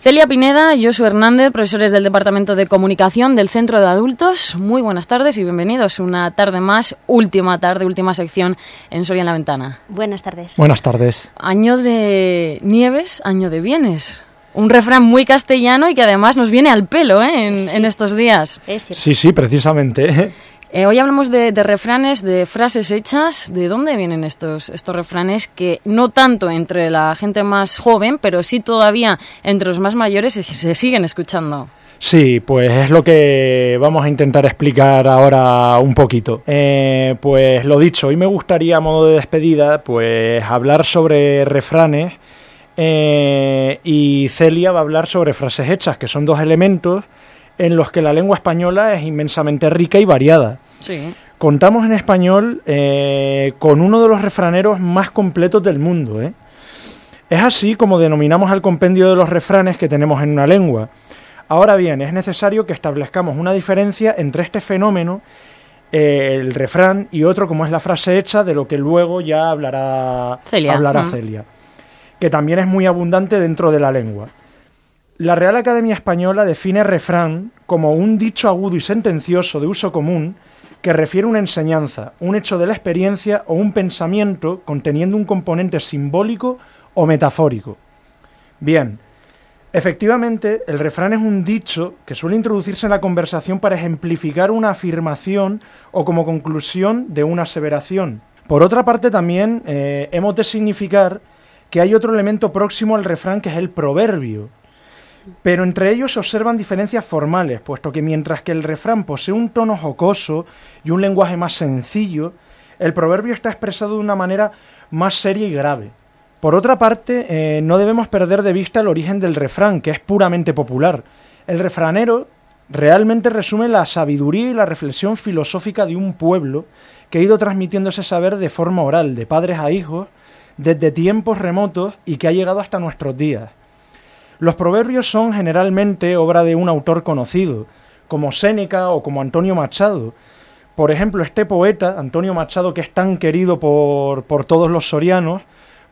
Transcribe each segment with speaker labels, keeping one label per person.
Speaker 1: Celia Pineda, Josu Hernández, profesores del Departamento de Comunicación del Centro de Adultos. Muy buenas tardes y bienvenidos una tarde más, última sección en Soria en la Ventana.
Speaker 2: Buenas tardes.
Speaker 3: Buenas tardes.
Speaker 1: Año de nieves, año de bienes. Un refrán muy castellano y que además nos viene al pelo en estos días.
Speaker 2: Es cierto.
Speaker 3: Sí, precisamente.
Speaker 1: Hoy hablamos de refranes, de frases hechas. ¿De dónde vienen estos refranes que no tanto entre la gente más joven, pero sí todavía entre los más mayores se siguen escuchando?
Speaker 3: Sí, pues es lo que vamos a intentar explicar ahora un poquito. Pues lo dicho, hoy me gustaría a modo de despedida pues hablar sobre refranes y Celia va a hablar sobre frases hechas, que son dos elementos en los que la lengua española es inmensamente rica y variada.
Speaker 1: Sí.
Speaker 3: Contamos en español con uno de los refraneros más completos del mundo. Es así como denominamos al compendio de los refranes que tenemos en una lengua. Ahora bien, es necesario que establezcamos una diferencia entre este fenómeno, el refrán, y otro como es la frase hecha, de lo que luego ya hablará Celia, que también es muy abundante dentro de la lengua. La Real Academia Española define refrán como un dicho agudo y sentencioso de uso común que refiere una enseñanza, un hecho de la experiencia o un pensamiento conteniendo un componente simbólico o metafórico. Bien, efectivamente, el refrán es un dicho que suele introducirse en la conversación para ejemplificar una afirmación o como conclusión de una aseveración. Por otra parte, también hemos de significar que hay otro elemento próximo al refrán que es el proverbio. Pero entre ellos se observan diferencias formales, puesto que mientras que el refrán posee un tono jocoso y un lenguaje más sencillo, el proverbio está expresado de una manera más seria y grave. Por otra parte, no debemos perder de vista el origen del refrán, que es puramente popular. El refranero realmente resume la sabiduría y la reflexión filosófica de un pueblo que ha ido transmitiendo ese saber de forma oral, de padres a hijos, desde tiempos remotos y que ha llegado hasta nuestros días. Los proverbios son generalmente obra de un autor conocido, como Séneca o como Antonio Machado. Por ejemplo, este poeta, Antonio Machado, que es tan querido por todos los sorianos,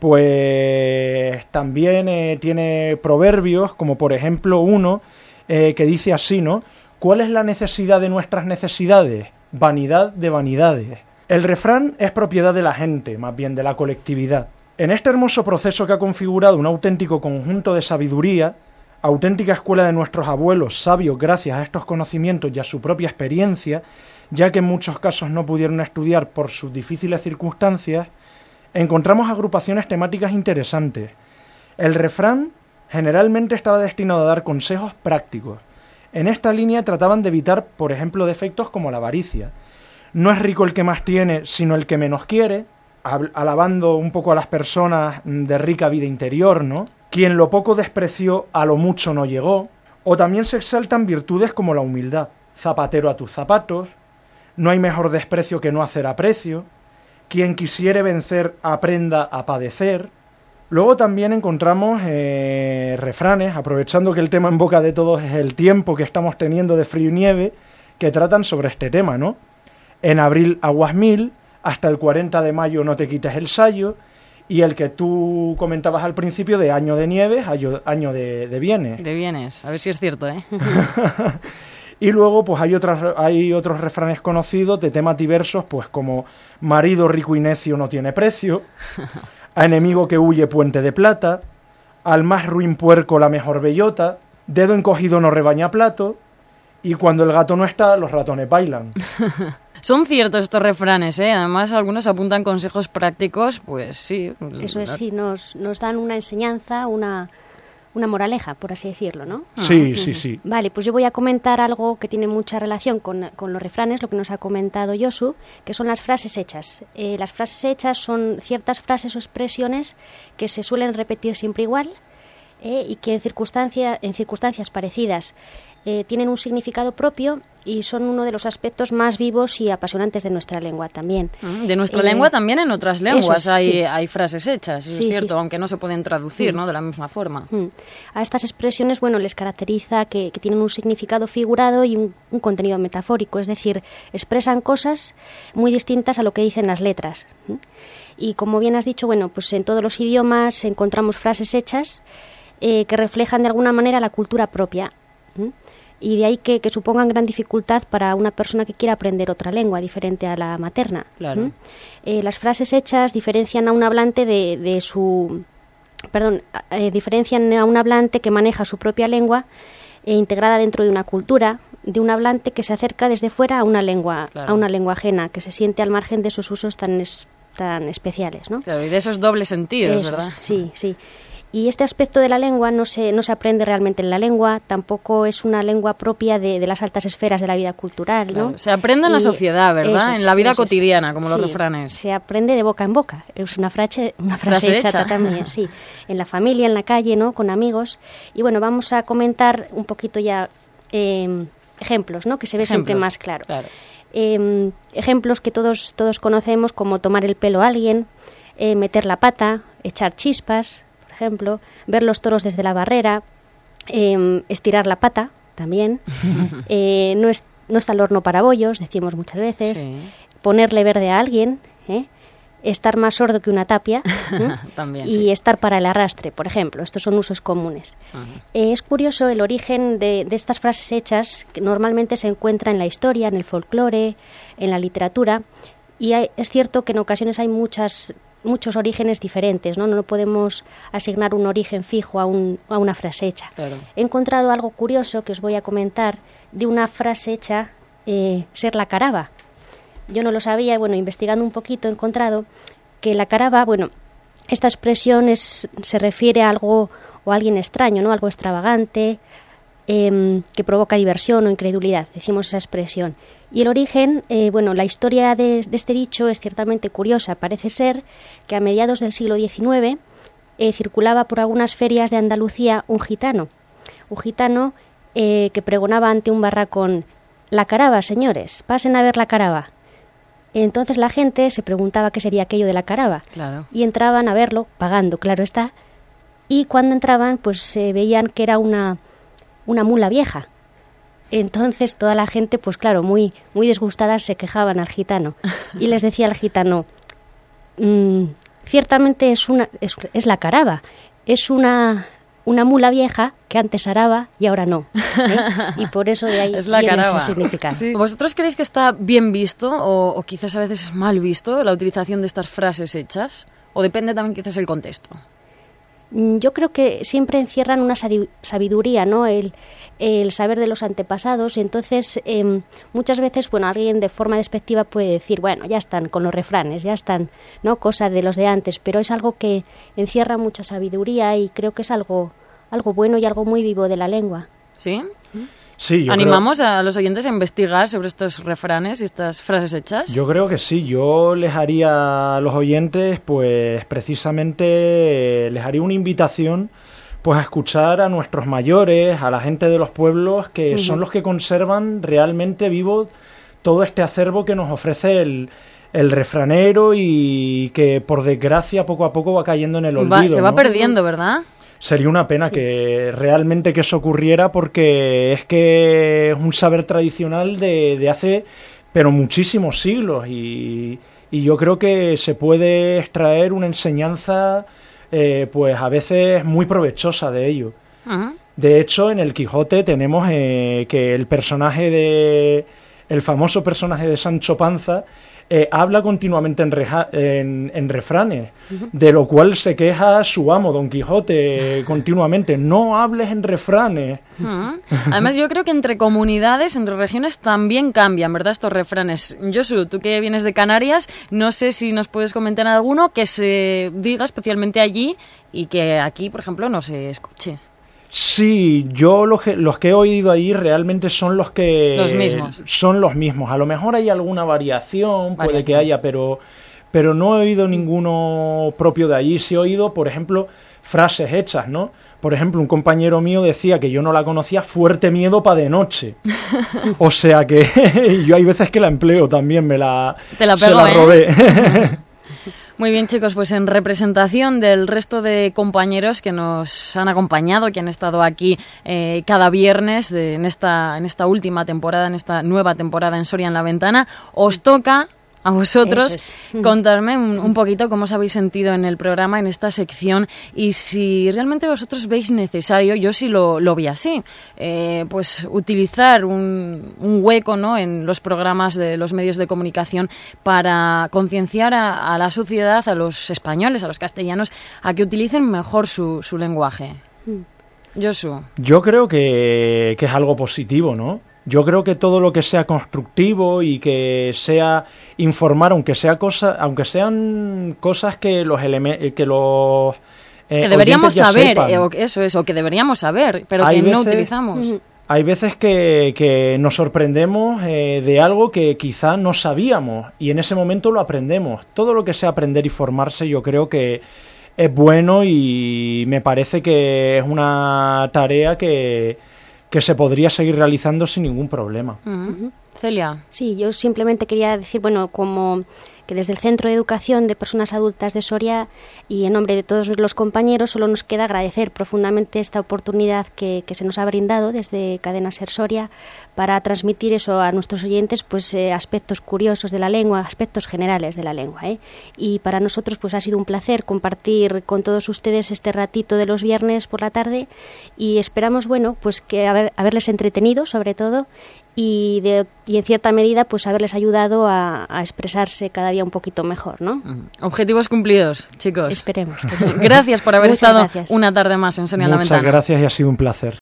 Speaker 3: pues también tiene proverbios, como por ejemplo uno que dice así, ¿no? ¿Cuál es la necesidad de nuestras necesidades? Vanidad de vanidades. El refrán es propiedad de la gente, más bien de la colectividad. En este hermoso proceso que ha configurado un auténtico conjunto de sabiduría, auténtica escuela de nuestros abuelos, sabios gracias a estos conocimientos y a su propia experiencia, ya que en muchos casos no pudieron estudiar por sus difíciles circunstancias, encontramos agrupaciones temáticas interesantes. El refrán generalmente estaba destinado a dar consejos prácticos. En esta línea trataban de evitar, por ejemplo, defectos como la avaricia. No es rico el que más tiene, sino el que menos quiere, alabando un poco a las personas de rica vida interior, ¿no? Quien lo poco despreció, a lo mucho no llegó. O también se exaltan virtudes como la humildad. Zapatero a tus zapatos. No hay mejor desprecio que no hacer aprecio. Quien quisiere vencer, aprenda a padecer. Luego también encontramos refranes, aprovechando que el tema en boca de todos es el tiempo que estamos teniendo de frío y nieve, que tratan sobre este tema, ¿no? En abril aguas mil, hasta el 40 de mayo no te quites el sayo, y el que tú comentabas al principio de año de nieves, año de bienes.
Speaker 1: De bienes, a ver si es cierto, ¿eh?
Speaker 3: Y luego pues hay otros refranes conocidos de temas diversos, pues como marido rico y necio no tiene precio, a enemigo que huye puente de plata, al más ruin puerco la mejor bellota, dedo encogido no rebaña plato, y cuando el gato no está, los ratones bailan.
Speaker 1: Son ciertos estos refranes, ¿eh? Además, algunos apuntan consejos prácticos, pues sí.
Speaker 2: Eso es, sí, nos dan una enseñanza, una moraleja, por así decirlo, ¿no?
Speaker 3: Sí.
Speaker 2: Vale, pues yo voy a comentar algo que tiene mucha relación con los refranes, lo que nos ha comentado Josu, que son las frases hechas. Las frases hechas son ciertas frases o expresiones que se suelen repetir siempre igual y que en circunstancias parecidas tienen un significado propio y son uno de los aspectos más vivos y apasionantes de nuestra lengua también.
Speaker 1: De nuestra lengua también en otras lenguas
Speaker 2: sí.
Speaker 1: hay frases hechas, es cierto, aunque no se pueden traducir, ¿no?, de la misma forma.
Speaker 2: A estas expresiones, bueno, les caracteriza que tienen un significado figurado y un contenido metafórico, es decir, expresan cosas muy distintas a lo que dicen las letras. Y como bien has dicho, bueno, pues en todos los idiomas encontramos frases hechas que reflejan de alguna manera la cultura propia. Y de ahí que supongan gran dificultad para una persona que quiera aprender otra lengua diferente a la materna.
Speaker 1: Claro.
Speaker 2: Las frases hechas diferencian a un hablante diferencian a un hablante que maneja su propia lengua integrada dentro de una cultura, de un hablante que se acerca desde fuera a una lengua,
Speaker 1: claro,
Speaker 2: a una lengua ajena, que se siente al margen de esos usos tan especiales, ¿no?
Speaker 1: Claro, y de esos dobles sentidos,
Speaker 2: Eso,
Speaker 1: ¿verdad?
Speaker 2: Sí, sí. Y este aspecto de la lengua no se aprende realmente en la lengua, tampoco es una lengua propia de las altas esferas de la vida cultural, ¿no?
Speaker 1: Claro, se aprende en la sociedad, ¿verdad? En la vida cotidiana, como los refranes.
Speaker 2: Se aprende de boca en boca, es una frase hecha también, sí. En la familia, en la calle, ¿no? Con amigos. Y bueno, vamos a comentar un poquito ya ejemplos, ¿no? Que se ve siempre más claro. Ejemplos que todos conocemos, como tomar el pelo a alguien, meter la pata, echar chispas, ejemplo, ver los toros desde la barrera, estirar la pata también, no está el horno para bollos, decimos muchas veces, sí. Ponerle verde a alguien, estar más sordo que una tapia,
Speaker 1: también,
Speaker 2: y
Speaker 1: sí.
Speaker 2: Estar para el arrastre, por ejemplo. Estos son usos comunes. Es curioso el origen de estas frases hechas, que normalmente se encuentra en la historia, en el folclore, en la literatura, y es cierto que en ocasiones hay muchos orígenes diferentes, ¿no? No podemos asignar un origen fijo a una frase hecha.
Speaker 1: Claro.
Speaker 2: He encontrado algo curioso que os voy a comentar de una frase hecha, ser la caraba. Yo no lo sabía y, bueno, investigando un poquito he encontrado que la caraba, bueno, esta expresión se refiere a algo o a alguien extraño, ¿no? Algo extravagante, que provoca diversión o incredulidad, decimos esa expresión. Y el origen, la historia de este dicho es ciertamente curiosa. Parece ser que a mediados del siglo XIX circulaba por algunas ferias de Andalucía un gitano que pregonaba ante un barracón: la caraba, señores, pasen a ver la caraba. Entonces la gente se preguntaba qué sería aquello de la caraba.
Speaker 1: Claro.
Speaker 2: Y entraban a verlo, pagando, claro está, y cuando entraban pues veían que era una mula vieja. Entonces toda la gente, pues claro, muy, muy desgustada, se quejaban al gitano y les decía al gitano: ciertamente es la caraba, es una mula vieja que antes araba y ahora no, y por eso de ahí
Speaker 1: es la
Speaker 2: viene
Speaker 1: caraba.
Speaker 2: ese significado.
Speaker 1: Sí. ¿Vosotros creéis que está bien visto o quizás a veces es mal visto la utilización de estas frases hechas? ¿O depende también quizás el contexto?
Speaker 2: Yo creo que siempre encierran una sabiduría, ¿no? El saber de los antepasados, y entonces muchas veces, bueno, alguien de forma despectiva puede decir: bueno, ya están con los refranes, ya están, ¿no? Cosa de los de antes, pero es algo que encierra mucha sabiduría y creo que es algo bueno y algo muy vivo de la lengua.
Speaker 1: ¿Sí?
Speaker 3: Sí,
Speaker 1: ¿Animamos a los oyentes a investigar sobre estos refranes y estas frases hechas?
Speaker 3: Yo creo que sí. Yo les haría a los oyentes, pues precisamente les haría una invitación, pues a escuchar a nuestros mayores, a la gente de los pueblos, que son los que conservan realmente vivo todo este acervo que nos ofrece el refranero, y que por desgracia poco a poco va cayendo en el olvido.
Speaker 1: Se va
Speaker 3: ¿no?
Speaker 1: perdiendo, ¿verdad?
Speaker 3: Sería una pena, sí, que realmente que eso ocurriera, porque es que es un saber tradicional de hace, pero muchísimos siglos, y yo creo que se puede extraer una enseñanza pues a veces muy provechosa de ello. Uh-huh. De hecho, en el Quijote tenemos que el famoso personaje de Sancho Panza habla continuamente en refranes, de lo cual se queja su amo, Don Quijote, continuamente: no hables en refranes.
Speaker 1: Además, yo creo que entre comunidades, entre regiones, también cambian, ¿verdad?, estos refranes. Josu, tú que vienes de Canarias, no sé si nos puedes comentar alguno que se diga especialmente allí y que aquí, por ejemplo, no se escuche.
Speaker 3: Sí, yo los que he oído ahí realmente son los mismos. Son los mismos. A lo mejor hay alguna variación, puede que haya, pero no he oído ninguno propio de allí. Sí he oído, por ejemplo, frases hechas, ¿no? Por ejemplo, un compañero mío decía, que yo no la conocía: fuerte miedo pa' de noche. O sea que yo hay veces que la empleo también,
Speaker 1: Te la pego,
Speaker 3: se la robé.
Speaker 1: Muy bien, chicos, pues en representación del resto de compañeros que nos han acompañado, que han estado aquí cada viernes en esta última temporada, en esta nueva temporada en Soria en la Ventana, os toca a vosotros.
Speaker 2: Eso es.
Speaker 1: Contarme un poquito cómo os habéis sentido en el programa, en esta sección, y si realmente vosotros veis necesario, yo sí lo vi así, pues utilizar un hueco, ¿no?, en los programas de los medios de comunicación para concienciar a la sociedad, a los españoles, a los castellanos, a que utilicen mejor su lenguaje. Josu.
Speaker 3: Yo creo que es algo positivo, ¿no? Yo creo que todo lo que sea constructivo y que sea informar, aunque sean cosas que
Speaker 1: que deberíamos saber, o que deberíamos saber, pero que no utilizamos.
Speaker 3: Hay veces que nos sorprendemos de algo que quizá no sabíamos y en ese momento lo aprendemos. Todo lo que sea aprender y formarse, yo creo que es bueno y me parece que es una tarea que se podría seguir realizando sin ningún problema.
Speaker 1: Celia.
Speaker 2: Sí, yo simplemente quería decir, bueno, como que desde el Centro de Educación de Personas Adultas de Soria y en nombre de todos los compañeros solo nos queda agradecer profundamente esta oportunidad que se nos ha brindado desde Cadena Ser Soria para transmitir eso a nuestros oyentes, pues aspectos curiosos de la lengua, aspectos generales de la lengua, y para nosotros pues ha sido un placer compartir con todos ustedes este ratito de los viernes por la tarde y esperamos, bueno, pues que haberles entretenido sobre todo y en cierta medida pues haberles ayudado a expresarse cada día un poquito mejor, ¿no?
Speaker 1: Objetivos cumplidos, chicos.
Speaker 2: Esperemos que sí.
Speaker 1: Gracias por haber
Speaker 2: Muchas
Speaker 1: estado
Speaker 2: gracias.
Speaker 1: una tarde más en Sonia la Ventana.
Speaker 3: Muchas gracias y ha sido un placer.